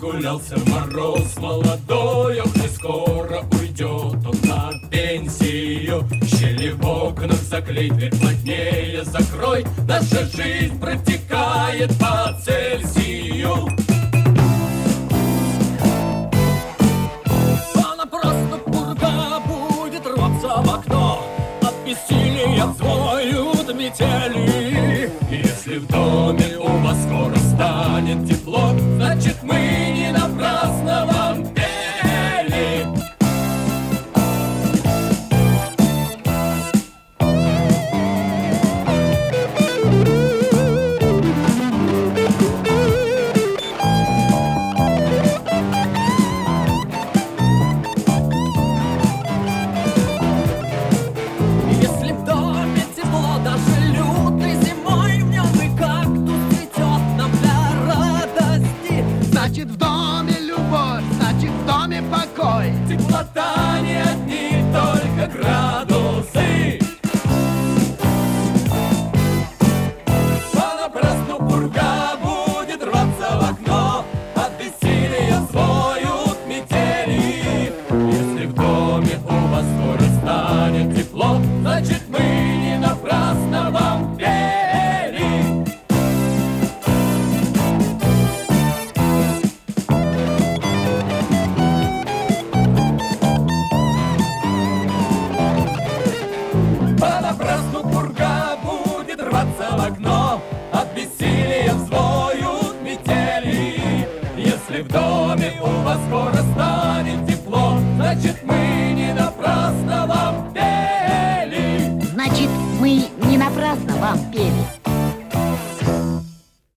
разгулялся мороз молодой, ох, не скоро уйдет он на пенсию. Щели в окнах заклей, дверь плотнее закрой, наша жизнь протекает по Цельсию. Она просто пурга будет рваться в окно, от бессилия взвоют метели. Если в доме у вас скоро станет тепло, значит мы не напрасно вам пели. Если в доме тепло даже лютой зимой, в нем и кактус цветет нам для радости. Значит, в доме любовь, значит, в доме покой. Теплота